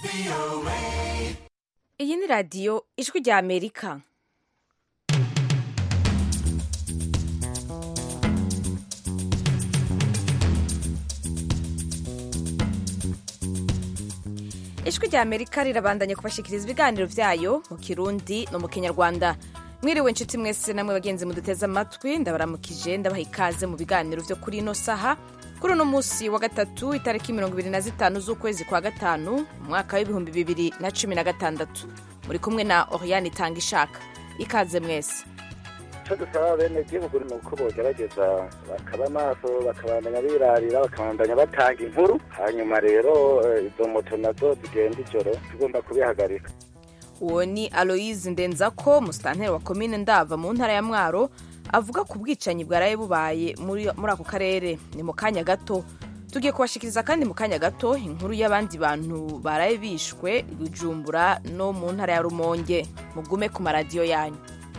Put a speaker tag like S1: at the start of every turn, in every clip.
S1: Iyi ni radiyo ijwi rya Amerika. Ijwi rya Amerika rirabandanya kubashikiriza ibiganiro vyayo mu Kirundi no mu Kinyarwanda. Mwiriwe inshuti mwese namwe bagenzi muduteze amatwi, ndabaramukije ndabaha ikaze mu biganiro vyo kuri ino saha. Kuri uno musi wa gatatu itariki 25 z'ukwezi kwa gatanu mu mwaka w'ibihumbi 2016. Muri kumwe na Oriane Tangishaka. Ikaze mwese.
S2: Icyo dusaba bene gihugu ni uko bogerageza bakaba maso bakabandanya birarira bakabandanya batanga inkuru, hanyuma rero izo moto nazo zigenda ijoro tugomba kubihagarika.
S1: Uwo ni Aloise Ndenzako, musitanteri wa komine Ndava mu ntara ya Mwaro, avuga ku bwicanyi bwaraye bubaye muri ako karere. Ni mu kanya gato tugiye kubashikiriza kandi mu kanya gato inkuru y'abandi bantu baraye bishwe Bujumbura no mu ntara ya Rumonge. Mugume ku maradiyo yanyu.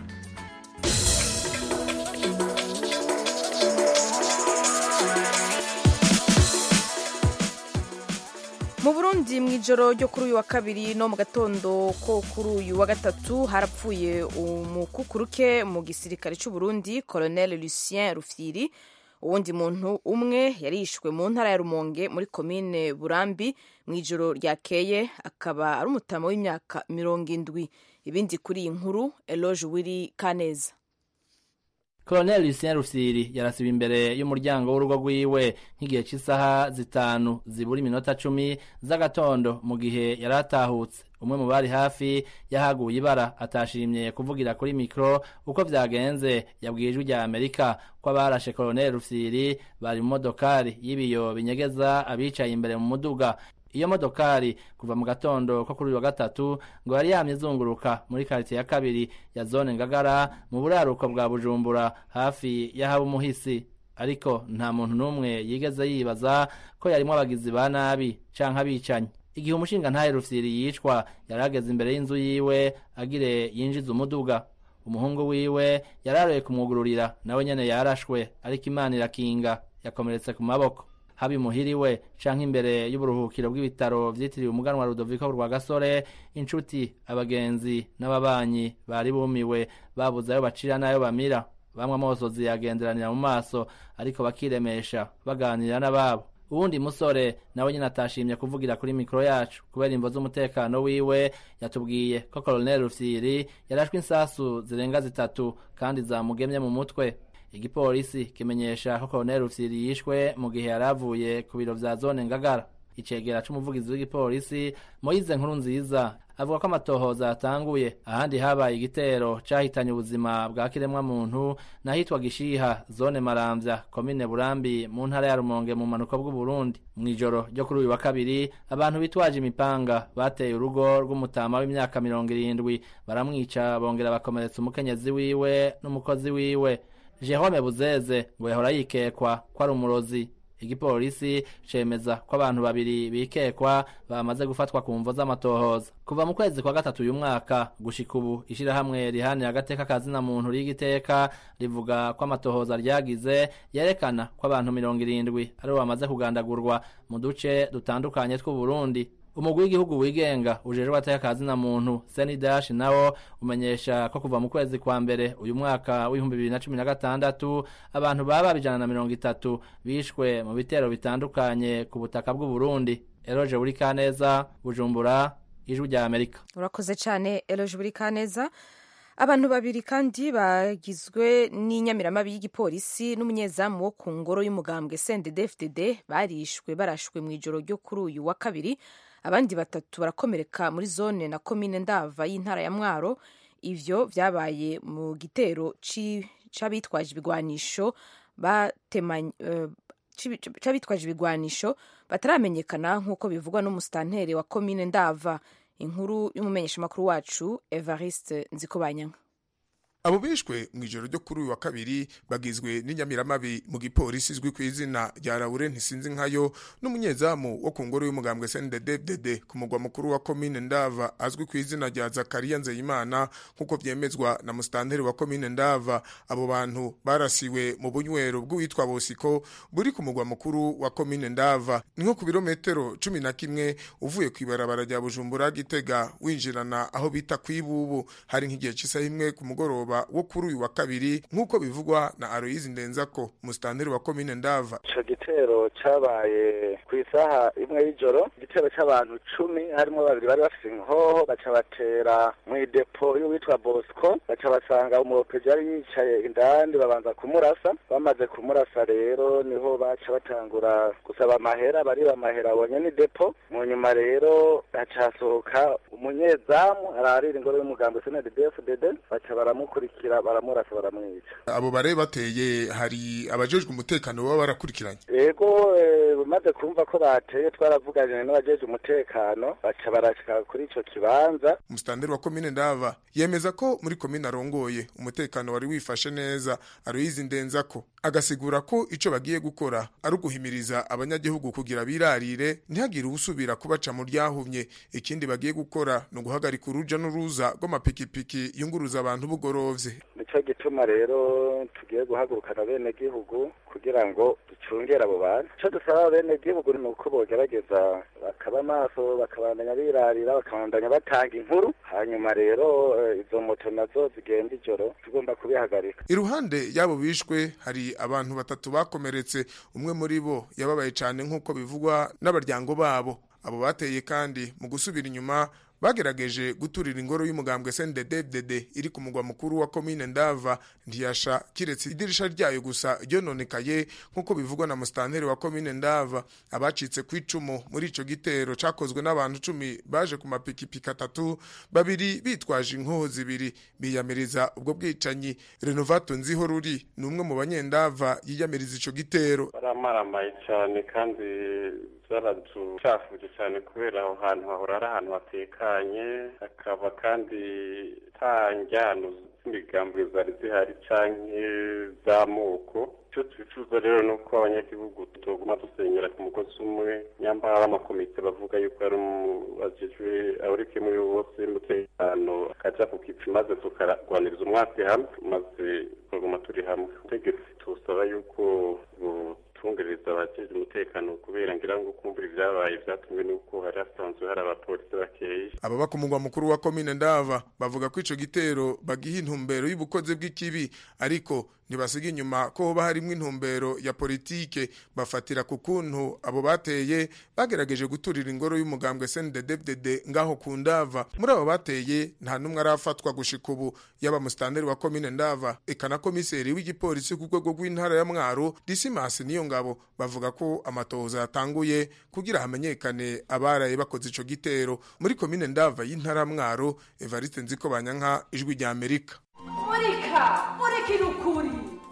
S1: Mu Burundi mw'ijoro ryo kuri uyu wa kabiri no mu gatondo ko kuri uyu wa gatatu harapfuye umukukuruke mu gisirikare cy'u Burundi Colonel Lucien Rufyiri. Uwundi muntu umwe yarishwe mu ntara ya Rumonge muri komine Burambi mw'ijoro ryakeye, akaba ari umutama w'imyaka 70. Ibindi kuri iyi nkuru Eloge Wiri Kaneza.
S3: Colonel Lucien Rufyiri yarasiba imbere y'umuryango w'urugo rwiwe nk'igihe cy'isaha 5 zibura iminota 10 z'agatondo mu gihe yaratahutse. Umwe mu bari hafi yahaguye ibara atashimye kuvugira kuri mikro uko vyagenze, yabwiye ijwi rya Amerika ko abarashe Colonel Rufyiri bari mu modokari y'ibiyo binyegeza abicaye imbere mu muduga. Iyo modokari kuva mu gatondo ko kuri uyu wa gatatu ngo yari yamye izunguruka muri quartier ya kabiri ya zone Ngagara mu buraruko bwa Bujumbura hafi y'ahaba umuhisi, ariko nta muntu n'umwe yigeze yibaza ko yarimo abagizi ba nabi canke abicanyi. Igihe umushinga ntahe Rufyiri yicwa yarageze imbere y'inzu yiwe agire yinjiza umuduga. Umuhungu wiwe yararoye kumwugururira, nawe nyene yarashwe, ariko Imana irakinga, yakomeretse ku maboko. Habi muhiriwe canke imbere y'uburuhukiro bw'ibitaro vyitiriwe umuganwa Rudoviko Rwagasore, inshuti, abagenzi n'ababanyi bari bumiwe babuze ayo bacira n'ayo bamira. Bamwe amosozi yagenderanira mu maso ariko bakiremesha baganira n'ababo. Uwundi musore nawe nyine atashimye kuvugira kuri mikro yacu kubera imvo z'umutekano wiwe, yatubwiye ko Colonel Rufyiri yarashwe insasu zirenga 3 kandi zamugemye mu mutwe. Igipolisi kimenyesha ko Colonel Rufyiri yishwe mu gihe yaravuye ku biro vya zone Ngagara. Icegera c'umuvugizi w'igipolisi Moise Nkurunziza avuga ko amatohoza yatanguye ahandi habaye igitero cahitanye ubuzima bwa kiremwa muntu nahitwa Gishiha zone Maramvya komine Burambi mu ntara ya Rumonge mu manuko bw'u Burundi. Mw'ijoro ryo kuri uyu wa kabiri abantu bitwaje imipanga bateye urugo rw'umutama w'imyaka 70 baramwica bongera bakomeretsa umukenyezi wiwe n'umukozi wiwe. Jerome Buzeze ngo yahora yikekwa ko ari umurozi. Igipolisi cemeza ko abantu babiri bikekwa bamaze gufatwa ku mvo z'amatohoza. Kuva mu kwezi kwa gatatu uyu mwaka gushika ubu ishirahamwe rihanira agateka kazina muntu rigiteka rivuga ko amatohoza ryagize yerekana ko abantu 70 ari bamaze kugandagurwa mu duce dutandukanye tw'u Burundi. Umugwi w'igihugu wigenga ujejwe agateka kazina muntu Senidash nawo umenyesha ko kuva mu kwezi kwa mbere uyu mwaka w'2016 abantu baba 130 bishwe mu bitero bitandukanye ku butaka bw'u Burundi. Eloge Wiri Kaneza, Bujumbura, ijwi rya Amerika.
S1: Urakoze cyane Eloge Wiri Kaneza. Abantu babiri kandi bagizwe n'inyamiramabi y'igipolisi n'umunyezamu wo ku ngoro y'umugambwe CNDD-FDD barashwe mw'ijoro ryo kuri uyu wa kabiri. Abandi 3 barakomereka muri zone na komine Ndava y'intara ya Mwaro. Ivyo vyabaye mu gitero c'abitwaje ibigwanisho bataramenyekana nk'uko bivugwa n'umusitanteri wa komine Ndava. Inkuru y'umumenyeshamakuru wacu Evariste Nzikobanyanga.
S4: abo bishwe mw'ijoro ryo kuri uyu wa kabiri bagizwe n'inyamiramabi mu gipolisi izwi ku izina rya Laurent Nsinzinkayo n'umunyezamu wo ku ngoro y'umugambwe CNDD-FDD ku mugwa mukuru wa komine Ndava azwi ku izina rya Zakaria Nzeyimana nk'uko vyemezwa na mustanteri wa komine Ndava. Abo bantu barasiwe mu bunywero bw'uwitwa Bosiko buri ku mugwa mukuru wa komine Ndava, ni nko ku birometero 11 uvuye kw'ibarabara rya Bujumbura Gitega winjirana aho bita kwibubu. Hari nk'igihe cy'isaha imwe ku mugoroba wo kuri uyu wa kabiri nk'uko bivugwa na Aloyizi Ndenzako mustanteri wa komine Ndava.
S2: Ico gitero cabaye ku isaha imwe y'ijoro, igitero c'abantu 10 harimo babiri bari bafise inkoho baca batera mu depo y'uwitwa Bosco, baca basanga umuropeje yari yicaye indani babanza kumurasa. Bamaze kumurasa rero niho baca batangura gusaba amahera, bari bamahera abonye ni depo. Mu nyuma rero hacasohoka umunyezamu ararira ingoro y'umugambwe CNDD-FDD, baca baramukurikira baramurasa baramwica.
S4: Abo bare bateye hari abajejwe umutekano baba barakurikiranye.
S2: Yego bamaze kumva ko bateye twaravuganye n'abajejwe umutekano baca barashika kuri ico kibanza.
S4: Mustanteri wa komine Ndava yemeza ko muri komine arongoye umutekano wari wifashe neza. Aloyizi Ndenzako agasigura ko ico bagiye gukora ari uguhimiriza abanyagihugu kugira birarire ntihagire usubira kubaca mu ryahumye. Ikindi bagiye gukora no guhagarika uruja n'uruza rw'amapikipiki yunguruza abantu bugorovye.
S2: Nico gituma rero tugiye guhagurukana bene gihugu kugira ngo ducungera abo bantu. Ico dusaba bene gihugu ni uko bogerageza bakaba maso bakabandanya birarira bakabandanya batanga inkuru, hanyuma rero izo moto nazo zigenda ijoro tugomba kubihagarika.
S4: Iruhande yabo bishwe hari abantu batatu bakomeretse, umwe muri bo yababaye cyane nk'uko bivugwa n'abaryango babo. Abo bateye kandi mu gusubira inyuma bagerageje guturira ingoro y'umugambwe CNDD-FDD iri ku mugwa mukuru wa komine Ndava, ntiyasha kiretse idirisha ryayo gusa ryononekaye nk'uko bivugwa na mustanteri wa komine Ndava. Abacitse ku icumu muri ico gitero cakozwe n'abantu 10 baje ku mapikipiki 3, babiri bitwaje inkoho zibiri biyamiriza ubwo bwicanyi. Renovato Nzihoruri ni umwe mu banyendava yiyamiriza ico gitero.
S5: Baramaramaye cyane kandi zaratucafuje cyane kubera aho hantu hahora ari ahantu hatekanye, hakaba kandi tanjyano z'imigambi zari zihari canke z'amoko. Icyo twifuza rero ni uko abanyagihugu tuguma dusenyera ku mugozi umwe, nyambara amakomite bavuga yuko ari abajejwe aurike muri bose umutekano akaja ku kipi maze tukarwaniriza umwasi hamwe maze tuguma turi hamwe. Ubutegetsi tusaba yuko tungereza abajeje umutekano kubera ngira ngo kumbura ibyabaye byatumwe nuko hari asanzwe hari abapolisi bakeyi.
S4: Aba bakumugwa mukuru wa komine Ndava bavuga ko ico gitero bagiha intumbero y'ubukoze bw'ikibi, ariko ntibasiga inyuma ko hoba harimwo intumbero ya politike. Bafatira ku kuntu abo bateye bagerageje guturira ingoro y'umugambwe CNDD-FDD ngaho ku Ndava. Muri abo bateye nta numwe arafatwa gushika ubu, yaba mustanteri wa komine Ndava eka na komiseri w'igipolisi ku rwego rw'intara ya Mwaro Dismas Niyongabo bavuga ko amatohoza yatanguye kugira hamenyekane abaraye bakoze ico gitero. Muri komine Ndava y'intara Mwaro, Evariste Nzikobanyanka, Ijwi rya Amerika.
S6: Mureka ukuri.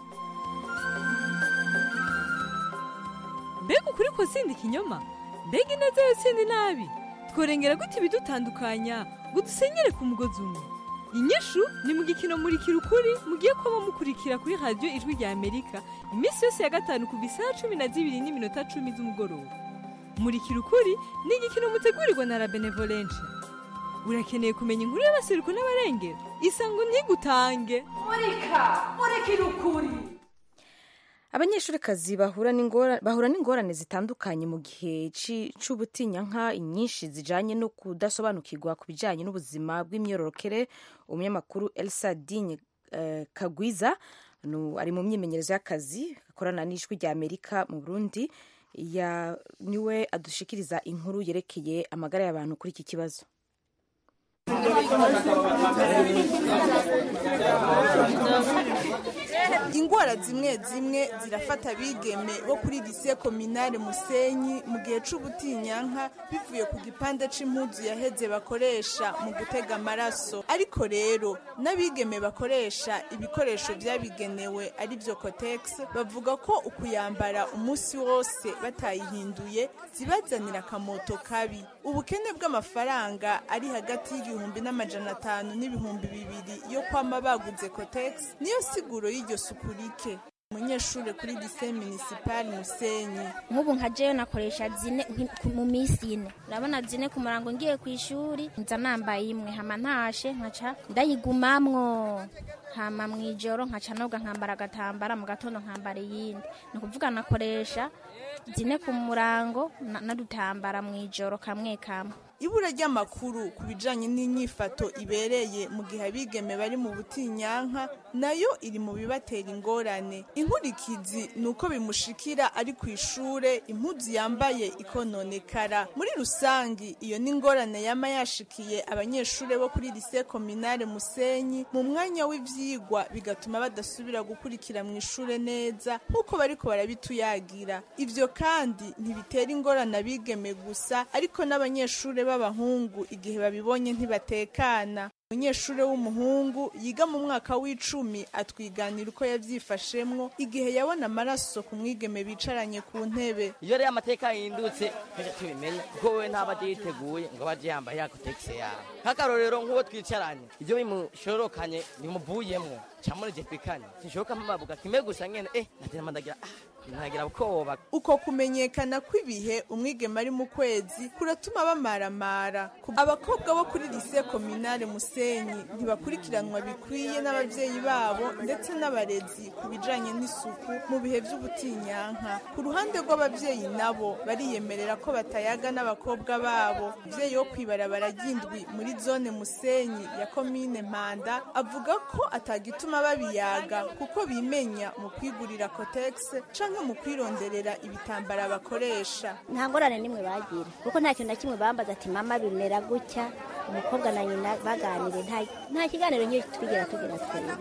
S6: Mbega ukuri ko sindi kinyoma? Mbega ineza yo sindi nabi? Tworengera gute ibidutandukanya ngo dusenyere ku mugozi umwe? Inyishu ni mu gikino Murikira ukuri mugiye kuba mukurikira kuri radio Ijwi rya Amerika iminsi yose ya gatanu kuva isaha 12:10 z'umugoroba. Murikira ukuri ni igikino mutegurirwa na La Benevolence. Urakeneye kumenya inkuru y'abaseruko n'abarengera? Isango ntigutange. Murikira ukuri.
S1: Abanyeshurikazi bahura n'ingorane zitandukanye mu gihe c'ubutinyanka nyinshi zijanye no kudasobanukirwa ku bijanye n'ubuzima bw'imyororokere. Umunyamakuru Elsa Digne Kagwiza ari mu myimenyerezo y'akazi akorana n'Ijwi rya Amerika mu Burundi, niwe adushikiriza inkuru yerekeye amagara y'abantu kuri iki kibazo.
S7: Ingwara zimwe zimwe zirafata abigeme bo kuri lycée communale Musenyi mu gihe c'ubutinyanka bivuye ku gipande c'impuzu yaheze bakoresha mu gutega amaraso. Ariko rero n'abigeme bakoresha ibikoresho byabigenewe ari byo Cotex bavuga ko ukuyambara umunsi wose batayihinduye zibazanira akamoto kabi. Ubukene bw'amafaranga ari hagati y'igihumbi 1,500 n'ibihumbi 2,000 yo kwama baguze Cotex niyo siguro y'iryo suku rike. Umunyeshure kuri lycée municipal Musenyi.
S8: Nk'ubu nka jewe nakoresha zine mu misi ine. Urabona zine ku murango ngiye ku ishuri nza nambaye imwe hama ntashe nkaca ndayigumamwo. Hama mwijoro nkaca noga nkambara agatambara mu gatondo nkambara yindi. Nukuvuga nakoresha zine ku murango nadutambara mwijoro kamwe kamwe.
S7: Ibura ry'amakuru kubijanye n'inyifato ibereye mu gihe abigeme bari mu butinyanka nayo iri mu bibatera ingorane. Inkurikizi nuko bimushikira ari ku ishure impuzu yambaye ikononekara. Muri rusangi iyo n'ingorane yama yashikiye abanyeshure bo kuri lycée communale Musenyi mu mwanya w'ivyigwa bigatuma badasubira gukurikira mu ishure neza nkuko bariko barabituyagira. Ivyo kandi ntibitera ingorane abigeme gusa ariko n'abanyeshure b'abahungu igihe babibonye ntibatekana. Umunyeshure w'umuhungu yiga mu mwaka w'10 atwiganira uko yavyifashemwo igihe yabona amaraso ku mwigeme bicaranye ku ntebe.
S9: Iyo rero amateka yindutse nje tubimenye kuko we ntabaje yiteguye ngo baje yambaye ya Cotex yawe. Hakarorero nk'uwo twicaranye ibyo bimushorokanye bimuvuyemwo cyamure je pikanye sinshobora mpababuka kime gusa nyene natera mandagira nagira ukoba.
S7: Uko kumenyekana kw'ibihe umwigeme ari mu kwezi kuratuma bamaramara. Abakobwa bo kuri lycée communale Musenyi ntibakurikiranwa bikwiye n'abavyeyi babo ndetse n'abarezi kubijanye n'isuku mu bihe vy'ubutinyanka. Ku ruhande rw'abavyeyi nabo bariyemerera ko batayaga n'abakobwa babo. Umuvyeyi wo kwibarabara ry'indwi muri zone Musenyi ya commune Mpanda avuga ko atagituma babiyaga kuko bimenya mu kwigurira Cotex mu kwironderera ibitambara bakoresha.
S8: Nta ngorane nimwe bagira kuko nta kintu na kimwe bambaza ati mama bimera gutya umukobwa na nyina baganire nta kiganiro nyine tugira twebwe.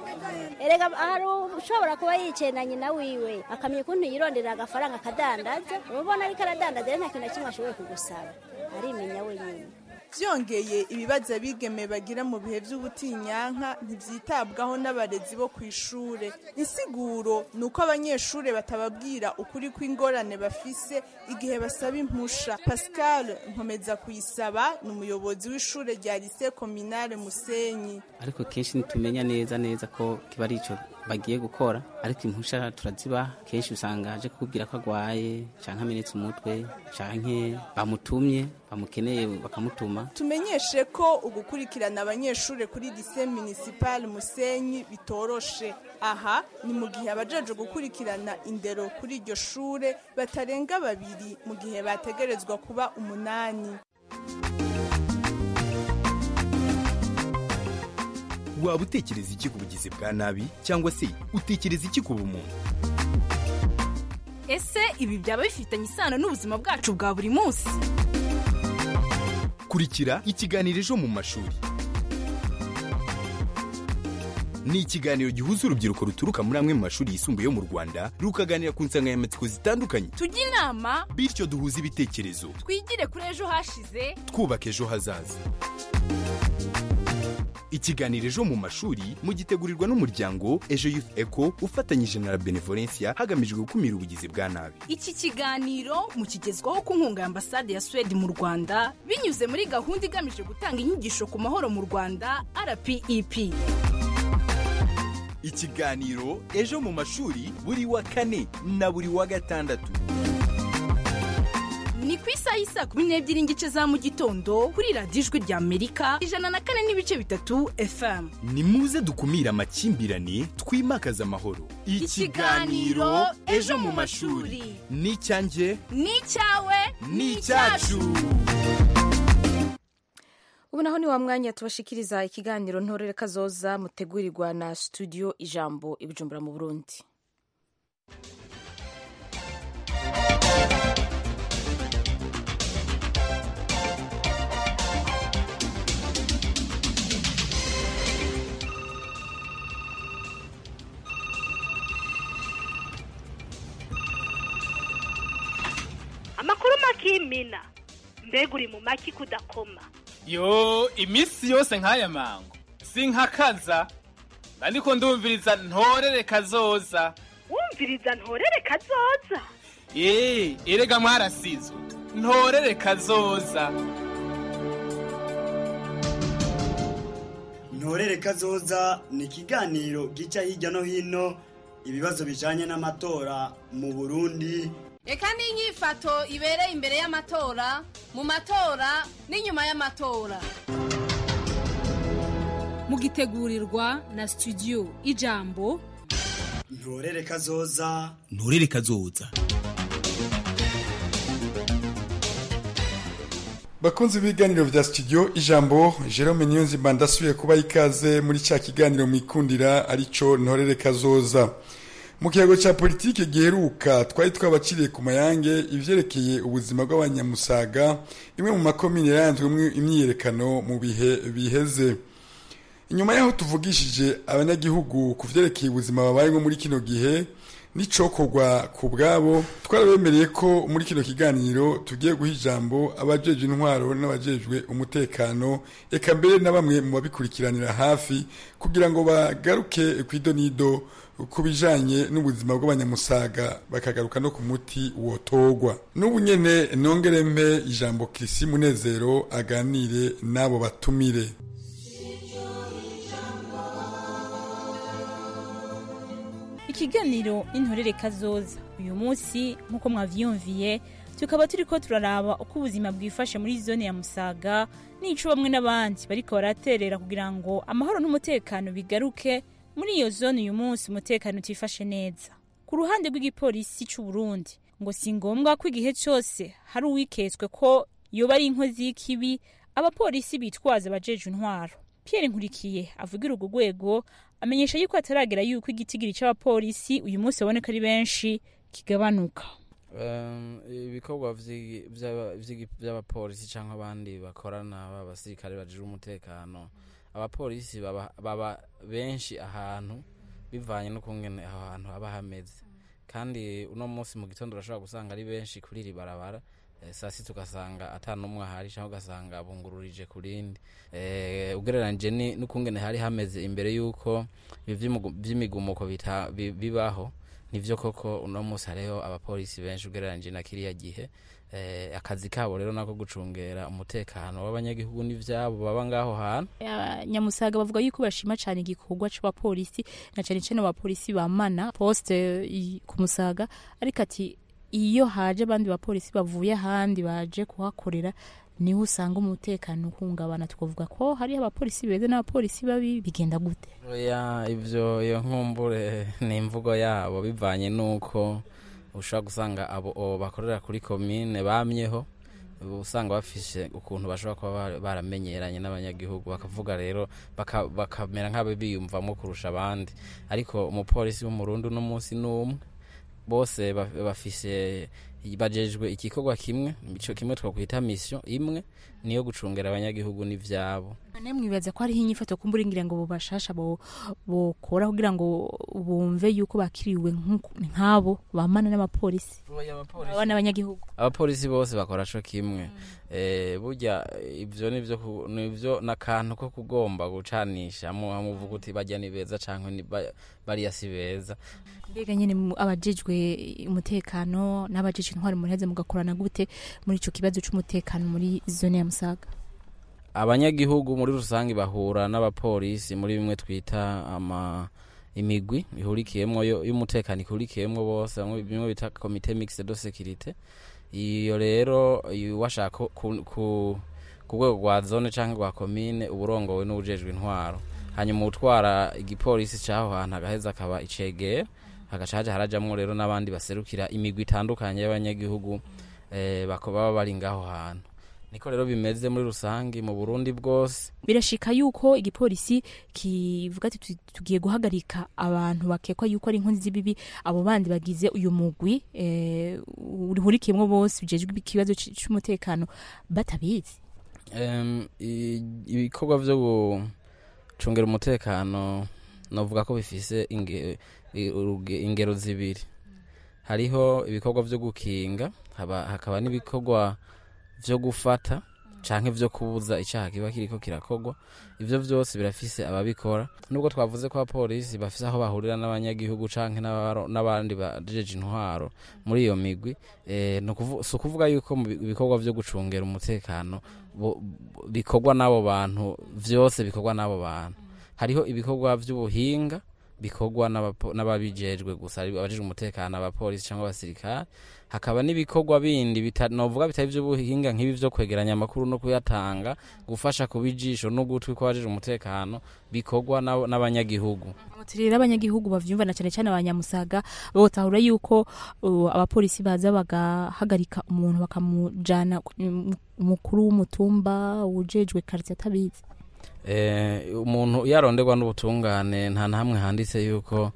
S8: Erega hari ushobora kuba yicaye na nyina wiwe akamye kuntu yironderera agafaranga akadandaza ubona ariko aradandaza nta kintu na kimwe ashoboye kugusaba arimenya wenyine.
S7: Vyongeye ibibazo abigeme bagira mu bihe vy'ubutinyanka ntivyitabwaho n'abarezi bo kwishure. Insiguro nuko abanyeshure batababwira ukuri kw'ingorane bafise igihe basaba impusha. Pascal Nkomeza kuyisaba n'umuyobozi w'ishure rya lycée communale Musenyi.
S10: Ariko kenshi nitumenya neza ko kiba ari ico bagiye gukora ariko impusha turaziba kenshi usanga aje kukubwira ko agwaye canke amenetse umutwe canke bamutumye bamukeneye bakamutuma.
S7: Tumenyeshe ko ugukurikirana abanyeshure kuri lycée municipal Musenyi bitoroshe. Aha ni mu gihe abajeje gukurikirana indero kuri iryo shure batarenga 2 mu gihe bategerezwa kuba 8.
S11: Waba utekereza iki ku bugizi bwa nabi cyangwa se utekereza iki ku bumuntu?
S12: Ese ibi byaba bifitanye isano n'ubuzima bwacu bwa buri munsi?
S11: Kurikira ikiganiro Ejo mu mashuri. Ni ikiganiro gihuza urubyiruko ruturuka muri amwe mu mashuri yisumbuye yo mu Rwanda rukaganira ku nsanganyamatsiko zitandukanye.
S12: Tujye inama
S11: bityo duhuze ibitekerezo.
S12: Twigire kuri ejo hashize
S11: twubaka ejo hazaza. Ikiganiro Ejo mu mashuri mugitegurirwa n'umuryango Ejo Youth Eco ufatanyije na Benevolencia hagamijwe gukumira ubugizi bwa nabi.
S12: Iki kiganiro mukigezwaho ku nkunga ya Ambasade ya Sweden mu Rwanda binyuze muri gahunda igamije gutanga inyigisho ku mahoro mu Rwanda RPEP.
S11: Ikiganiro Ejo mu mashuri buri wa kane na buri wa gatandatu.
S12: Ni ku isaha y'isa 12:00 za mu gitondo kuri radiyo Ijwi rya Amerika 104.3 FM.
S11: Ni muze dukumira amakimbirane twimakaza amahoro.
S12: Ikiganiro Ejo mu mashuri
S11: ni cyanjye
S12: ni cyawe
S11: ni cyacu.
S1: Ubu naho ni wa mwanya tubashikiriza ikiganiro ntorere kazoza mutegurirwa na studio Ijambo i Bujumbura mu Burundi.
S13: Amakuru makimina mbega uri mu maki kudakoma.
S14: Yo imisi yose nkaya mango sinkakaza ndiko ndumviriza ntorere kazoza.
S13: Wumviriza ntorere kazoza?
S14: Erega mwarasizwe ntorere kazoza.
S15: ntorere kazoza ni ikiganiro gica hirya no hino ibibazo bijanye n'amatora mu Burundi.
S16: Eka n'inyifato ibereye imbere y'amatora, mu matora n'inyuma y'amatora.
S12: Mugitegurirwa na studio Ijambo.
S15: Ntorere kazoza.
S11: Ntorere kazoza.
S17: Bakunzi b'ibiganiro vya studio Ijambo, Jerome Niyonzima ndasubiye kuba ikaze muri cya kiganiro mwikundira arico Ntorere kazoza. Mu kiyago ca politike giheruka twari twabaciriye ku mayange ivyerekeye ubuzima bw'abanyamusaga imwe mu makomine yaranzwemwo imyiyerekano mu bihe biheze. Inyuma yaho tuvugishije abanyagihugu ku vyerekeye ubuzima babayemo muri kino gihe n'icokorwa ku bwabo, twarabemereye ko muri kino kiganiro tugiye guha ijambo abajejwe intwaro n'abajejwe umutekano, eka mbere na bamwe mu babikurikiranira hafi kugira ngo bagaruke kw'idonido ku bijanye n'ubuzima bw'abanyamusaga bakagaruka no ku muti wotogwa. N'ubu nyene nongere mpe ijambo Kirisi Munezero aganire n'abo batumire.
S18: Ikiganiro Intorere kazoza uyu munsi nkuko mwavyumviye tukaba turiko turaraba uko ubuzima bwifashe muri zone ya Musaga n'ico bamwe n'abandi bariko baraterera kugira ngo amahoro n'umutekano bigaruke muri iyo zone. Uyu munsi umutekano utifashe neza ku ruhande rw'igipolisi c'u Burundi, ngo si ngombwa ko igihe cyose hari uwiketswe ko yoba ari inkozi y'ikibi abapolisi bitwaza abajeje intwaro. Pierre Nkurikiye avugira urwo rwego amenyesha yuko ataragera yuko igitigiri c'abapolisi uyu munsi baboneka ari benshi kigabanuka.
S10: Ibikorwa vy'abapolisi canke abandi bakorana b'abasirikare bajejwe umutekano, abapolisi baba benshi ahantu bivanye no kungene aho hantu haba hameze, kandi uno munsi mu gitondo urashobora gusanga ari benshi kuri iri barabara, saa sita ugasanga ata n'umwe ahari canke ugasanga bungururije kurindi. Ugereranije n'ukungene hari hameze imbere yuko vy'imigumuko bibaho, nivyo koko uno munsi hariho abapolisi benshi ugereranije na kiriya gihe. Akazi kabo rero nako gucungera umutekano w'abanyagihugu n'ivyabo baba ngaho hantu.
S18: Nyamusaga bavuga yuko bashima cyane igikorwa c'abapolisi na cyane cyane abapolisi bamana poste ku Musaga, ariko ati iyo haje abandi bapolisi bavuye ahandi baje kuhakorera niho usanga umutekano uhungabana. Tukavuga ko hari abapolisi beza n'abapolisi babi, bigenda gute?
S10: Ivyo iyo nkumbure ni imvugo yabo bivanye nuko ushobora gusanga abo bakorera kuri komine bamyeho, usanga bafishe ukuntu bashobora kuba baramenyeranye n'abanyagihugu, bakavuga rero bakamera nk'abo biyumvamo kurusha abandi. Ariko umupolisi w'umurundi uno munsi n'umwe, bose bafise bajejwe igikorwa kimwe, ico kimwe twakwita mission imwe, niyo gucungera abanyagihugu n'ivyabo.
S18: Ane mwibaza ko ari inyifato kumbura ngira ngo bobashasha bokora kugira ngo bumve yuko bakiriwe nk'abo bamana n'abapolisi abana abanyagihugu.
S10: Abapolisi bose bakora co kimwe. Burya ivyo nivyo nakantu ko kugomba gucanisha muvuga uti bajya ni beza canke bari yasi beza.
S18: Mbega nyene abajejwe umutekano n'abajejwe intwari muriheze mugakorana gute muri ico kibazo c'umutekano muri zone ya Musaga?
S10: Abanyagihugu muri rusangi bahura n'abapolisi muri bimwe twita imigwi ihurikiyemwo y'umutekano ihurikiyemwo bose, bimwe bita comité mixte de sécurité. Iyo rero washaka ku rwego rwa zone canke rwa komine uburongowe n'ubujejwe intwaro, hanyuma utwara igipolisi caho hantu agaheza akaba icegera, hagacaja harajamwo rero n'abandi baserukira imigwi itandukanye y'abanyagihugu baba bari ngaho hantu. Niko rero bimeze muri rusangi mu Burundi bwose.
S18: Birashika yuko igipolisi kivuga ati tugiye guhagarika abantu bakekwa yuko ari inkozi z'ibibi, abo bandi bagize uyu mugwi urihurikiyemwo bose bijejwe ikibazo c'umutekano batabizi.
S10: Ibikorwa vyo gucungera umutekano novuga ko bifise ingero zibiri. Hariho ibikorwa vyo gukinga, hakaba n'ibikorwa vyo gufata canke vyo kubuza icaha kiba kiriko kirakogwa. Ivyo vyose birafise ababikora, nubwo twavuze ko abapolisi bafise aho bahurira n'abanyagihugu canke n'abandi bajeje intwaro muri iyo migwi. So kuvuga yuko mu bikorwa vyo gucungera umutekano bikorwa n'abo bantu, vyose bikorwa n'abo bantu. hariho ibikorwa by'ubuhinga bikorwa n'ababijejwe gusa abajejwe umutekano abapolisi cyangwa abasirikare hakaba n'ibikorwa bindi novuga bitari by'ubuhinga nk'ibi byo kwegeranya amakuru no kuyatanga gufasha kubijisho no gutwi ko abajejwe umutekano bikorwa n'abanyagihugu
S18: mutirira abanyagihugu bavyumva na cyane cyane abanyamusaga botahura yuko abapolisi baza bagahagarika umuntu bakamujana umukuru w'umutumba ujejwe quartier atabizi
S10: umuntu yaronderwa n'ubutungane nta namwe handitse yuko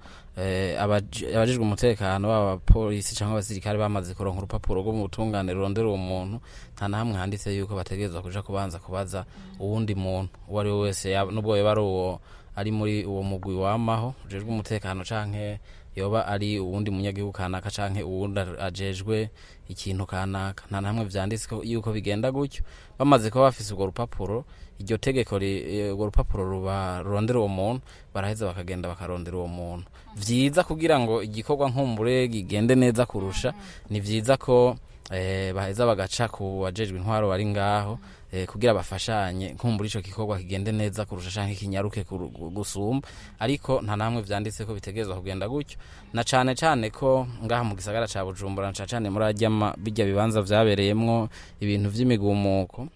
S10: abajijwe umutekano b'abapolisi cyangwa abasirikare bamaze kuronka urupapuro rwo mu butungane rurondera uwo muntu nta namwe handitse yuko bategerezwa kuja kubanza kubaza uwundi muntu uwo ari we wese nubwo yoba ari uwo ari muri uwo mugwi wamaho ujejwe umutekano canke yoba ari uwundi munyagihugu kanaka canke uwundi ajejwe ikintu kanaka nta namwe vyanditse yuko bigenda gutyo bamaze kuba bafise urwo rupapuro iryo tegeko urwo rupapuro rurondera uwo muntu baraheza bakagenda bakarondera uwo muntu vyiza kugira ngo igikorwa nkumbure gigende neza kurusha ni vyiza ko baheza bagaca ku wajejwe intwaro bari ngaho kugira bafashanye nkumbura ico gikorwa kigende neza kurusha canke kinyaruke gusumba ariko nta namwe vyanditse ko bitegerezwa kugenda gutyo na cane cane ko ngaha mu gisagara ca Bujumbura na cane muri bijya bibanza vyabereyemwo ibintu vy'imigumuko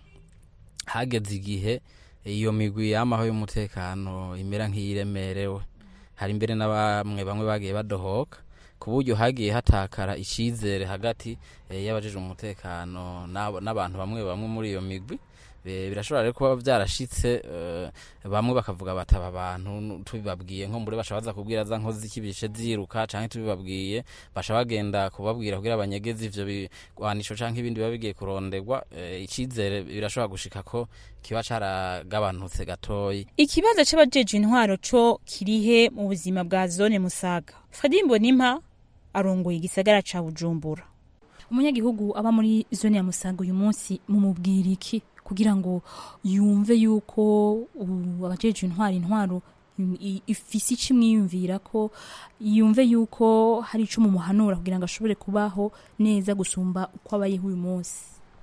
S10: hageze igihe iyo migwi yamaho y'umutekano imera nk'iyiremerewe hari imbere bamwe bagiye badohoka ku buryo hagiye hatakara icizere hagati y'abajeje umutekano n'abantu bamwe muri iyo migwi birashobora rero kuba byarashitse bamwe bakavuga bataba abantu tubibabwiye nko mbure bashabaza kubwira za nkozi z'ikibishe ziruka canke tubibabwiye bashobagenda kubabwira kugira abanyegezi ivyo bigwanisho canke ibindi babigiye kuronderwa icizere birashobora gushika ko kiba caragabanutse gatoyi.
S18: Ikibazo c'abajeje intwaro co kirihe mu buzima bwa zone Musaga? Fadimbo Nimpa arongoye igisagara ca Bujumbura. Umunyagihugu aba muri zone ya Musaga uyu munsi mumubwira iki kugira ngo yumve yuko abajeje intwaro ifisi cimwiyumvira ko yumve yuko hari ico mu muhanura kugira ngo ashobore kubaho neza gusumba uko abayeho uyu munsi.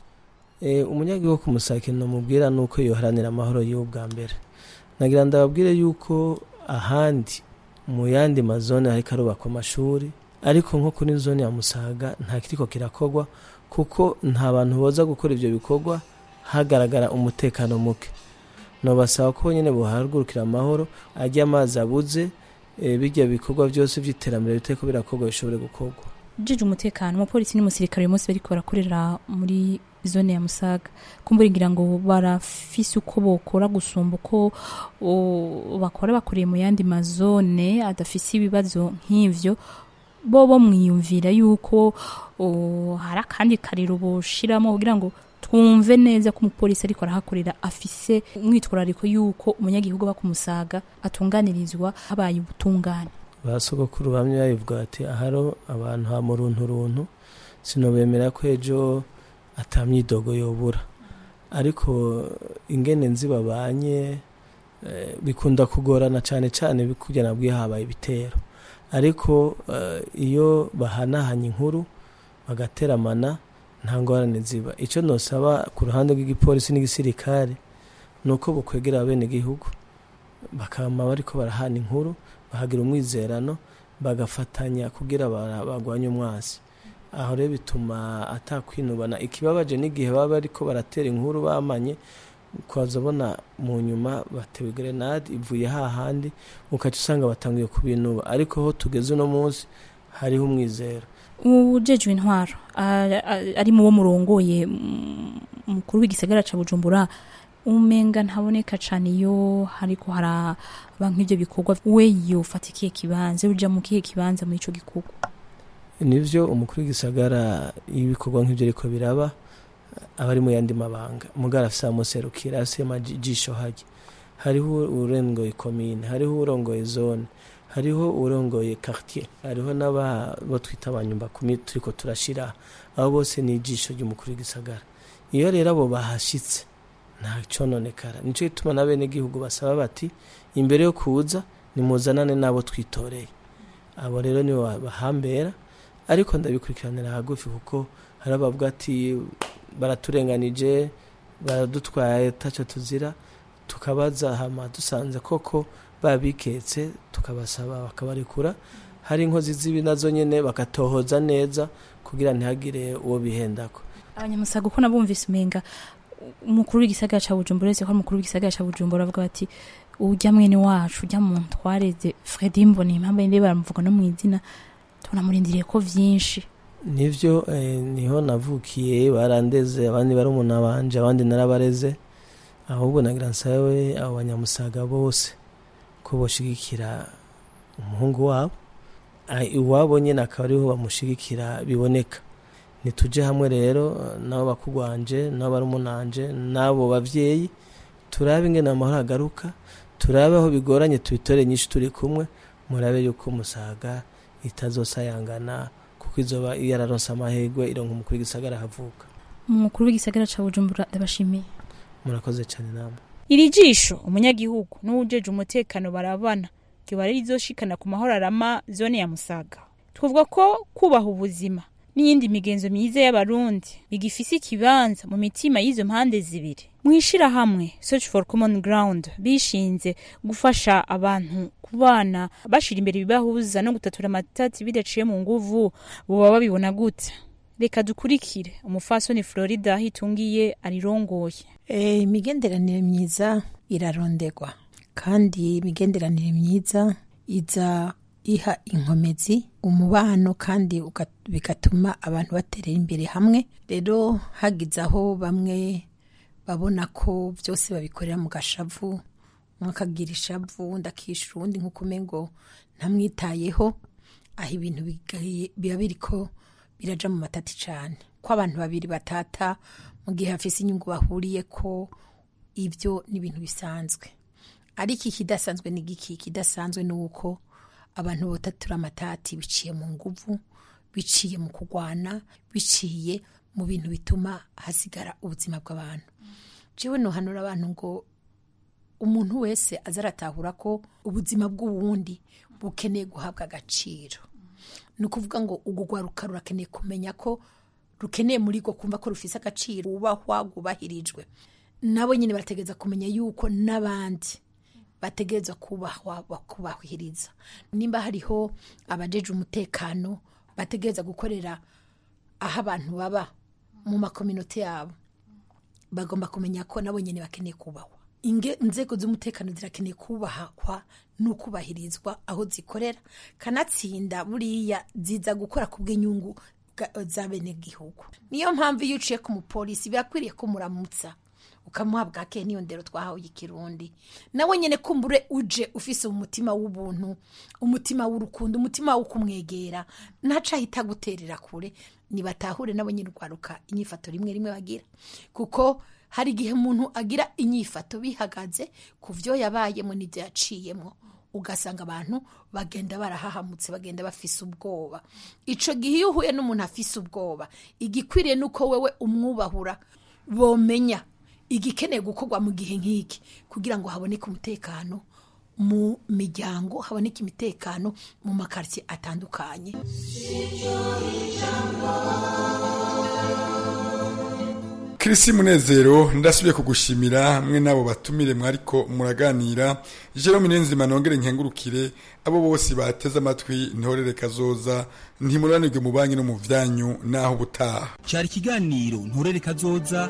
S19: Umunyagihugu ku Musaga no mubwira nuko yoharanira amahoro y'ubwa mbere. Nagira ndababwire yuko ahandi mu yandi mazone hariko arubakwa amashuri ariko nko kuri zone ya Musaga nta kiriko kirakogwa kuko nta bantu boza gukora ivyo bikorwa hagaragara umutekano muke. No basaba ko nyene buharugurukira amahoro ajya amazi abuze bijya bikorwa byose vy'iterambere biteko birakogwa bishobore gukogwa.
S18: Jeje umutekano mu polisi n'umusirikare umunsi bariko barakorera muri zone ya Musaga kumbura ngira ngo barafise uko bokora gusumba uko bakora bakoreye mu yandi mazone adafise ibibazo nk'ivyo bobo mwiyumvira yuko hari akandi kariro boshiramo kugira ngo twumve neza ko umupolisi ariko arahakorera afise umwitwarariko yuko umunyagihugu bakumusaga atunganirizwa habaye ubutungane.
S19: Basogokuru bamwe bayivuga ati aharo abantu ha mu runtu sinobemera ko ejo atamyidogo yobura ariko ingene nzibabanye bikunda kugorana cyane cyane bikujyana bwiye habaye ibitero ariko iyo bahanahanye inkuru bagateramana nta ngorane ziba. Icyo nosaba ku ruhande rw'igipolisi n'igisirikare nuko bukwegera abene gihugu bakama bariko barahana inkuru bahagira umwizerano bagafatanya kugira bagwanye umwasi. Aho rero bituma atakwinubana. Ikibabaje n'igihe baba ariko baratera inkuru bamanye kwazabona mu nyuma batewe grenade ivuye hahandi ukaca usanga batangiye kubinuba ariko ho tugeze no munsi hariho umwizero.
S18: Ujeje intwaro ari mu bo murongoye mukuru w'igisagara ca Bujumbura umenga ntaboneka cyane iyo hariko haraba nk'ibyo bikorwa we yofatikiye kibanze uja mu kihe kibanza muri ico gikorwa.
S19: Nivyo umukuru w'igisagara ibikorwa nk'ibyo ariko biraba abari mu yandi mabanga mugara afisa muserukira asema jisho haje hariho urongoye commune hariho urongoye zone hariho urongoye quartier hariho n'abo twita abanyumba kumi turiko turashira abo bose ni jisho ry'umukuru w'igisagara. Iyo rero abo bahashitse nta cononekara nico gituma nabene gihugu basaba bati imbere yo kuza nimuzanane nabo twitoreye. Abo rero ni bahambera ariko ndabikurikiranira hagufi kuko harabavuga ati baraturenganije baradutwaye taco tuzira tukabaza hama dusanze koko babiketse tukabasaba bakabarekura hari inkozi z'ibi nazo nyene bakatohoza neza kugira ntihagire uwo bihendako.
S18: Abanyamusaga uko nabumvise umenga umukuru w'igisagara ca Bujumbura ko umukuru w'igisagara ca Bujumbura avuga ati ujya mwene wacu ujya muntu twareze Fredy Mboni impamvu inde baramuvuga no mwizina tunamurindiriye ko vyinshi.
S19: Nivyo niho navukiye barandeze abandi bari umuntu banje abandi narabareze ahubwo nagira nsawe abanyamusaga bose ko boshigikira umuhungu wabo iwabo nyene akaba ariho bamushigikira biboneka. Nituje hamwe rero nabo bakugwanje nabo bari umunanje nabo bavyeyi turabe ingene amahoro agaruka turabe aho bigoranye tubitore nyinshi turi kumwe murabe yuko Musaga itazosayangana kuko izoba yararonse amahegwe ironka umukuru w'igisagara havuka.
S18: Umukuru w'igisagara ca Bujumbura ndabashimiye.
S19: Murakoze cyane namwe.
S18: Iri jisho umunyagihugu n'ujeje umutekano barabana kiba rizoshikana ku mahoro arama zone ya Musaga. Tuvuga ko kubaha ubuzima n'iyindi migenzo myiza y'abarundi bigifise ikibanza mu mitima y'izo mpande zibiri. Mwishira hamwe Search for Common Ground bishinze gufasha abantu kubana bashira imbere bibahuza no gutatura amatati bidaciye mu nguvu boba babibona gute. Reka dukurikire umufasoni Florida hitungiye arirongoye.
S20: Imigenderanire myiza irarondegwa kandi imigenderanire myiza iza iha inkomezi umubano kandi bigatuma abantu baterera imbere hamwe. Rero hagize aho bamwe babona ko byose babikorera mu gashavu mwakagira ishavu ndakishura undi nkuko mengo ntamwitayeho aho ibintu biba biriko biraja mu matati cyane ko abantu babiri batata mu gihe hafise inyungu bahuriye ko ibyo ni ibintu bisanzwe. Ariko ikidasanzwe ni giki kidasanzwe nuko abantu botatura amatati biciye mu nguvu biciye mu kugwana biciye mu bintu bituma hasigara ubuzima bw'abantu. Jewe no hanura abantu ngo umuntu wese azaratahura ko ubuzima bw'uwundi bukeneye guhabwa agaciro. Nukuvuga ngo ugugwaruka rurakeneye kumenya ko rukeneye muri go kumva ko rufise agaciro ubahwa gubahirijwe. Nabo nyine bategeza kumenya yuko nabandi bategeza kubahwa bakubahiriza. Nimba hariho abajeje umutekano bategeza gukorera aho abantu baba mu makominote yabo bagomba kumenya ko nabo nyine bakeneye kubahwa. Inzego z'umutekano zirakeneye kubahwa n'ukubahirizwa aho zikorera kanatsinda buriya ziza gukora ku bw'inyungu za bene gihugu. Niyo mpamvu iyo uciye ku mupolisi birakwiriye ko muramutsa ukamuhabwa ke niyo ndero twahawe ikirundi nawe nyene kumbure uje ufise umutima w'ubuntu umutima w'urukundo umutima wo kumwegera naca hita guterera kure nibatahure nabo nyine rwaruka inyifato rimwe bagira kuko hari gihe umuntu agira inyifato bihagaze kuvyo yabayemo n'ivyo yaciyemo ugasanga abantu bagenda barahahamutse bagenda bafise ubwoba. Ico gihe uhuye n'umuntu afise ubwoba igikwiriye nuko wewe umwubahura bomenya igikeneye gukorwa mu gihe nk'iki kugira ngo haboneke umutekano mu miryango haboneke imitekano mu makartie atandukanye.
S17: Kirisi Munezero ndasubiye kugushimira mwe nabo batumire mwariko muraganira. Jerome Nenzima nongere nkengurukire abo bose bateze amatwi ntorere kazoza ntimuranirwe mu banki no mu vyanyu naho butaha.
S11: Cyari kiganiro ntorere kazoza,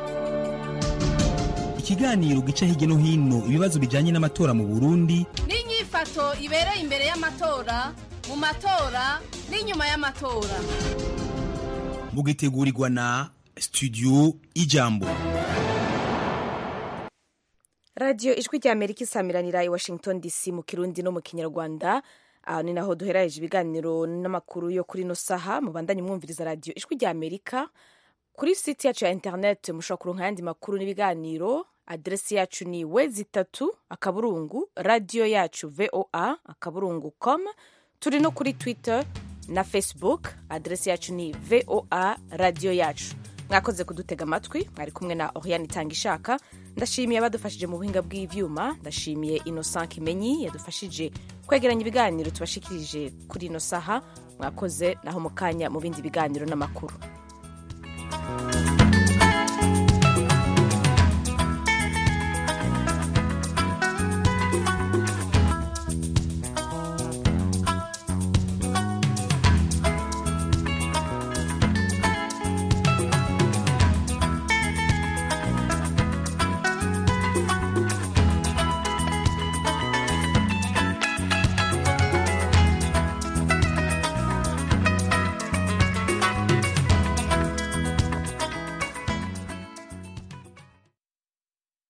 S11: ikiganiro gica hirya no hino ibibazo bijanye n'amatora mu Burundi
S16: n'inyifato ibereye imbere y'amatora mu matora n'inyuma y'amatora.
S11: Mugitegurirwa na Studio Ijambo.
S1: Radio Ijwi rya Amerika isamiranira i Washington DC mu Kirundi no mu Kinyarwanda. Ni naho duheraje ibiganiro n'amakuru yo kuri no saha mu bandanye mwumviriza Radio Ijwi rya Amerika kuri site yacu ya internet mushobora kuronka yandi makuru n'ibiganiro. Adresi yacu ni wezi3 radio yacu voa.com. Turi no kuri Twitter na Facebook. Adresi yacu ni voa radio yacu. Mwakoze kudutega amatwi mwari kumwe na Oriane Tangishaka. Ndashimiye abadufashije mu buhinga bw'ivyuma, ndashimiye Innocent Kimenyi yadufashije kwegeranya ibiganiro tubashikirije kuri no saha. Mwakoze naho mukanya mu bindi biganiro n'amakuru.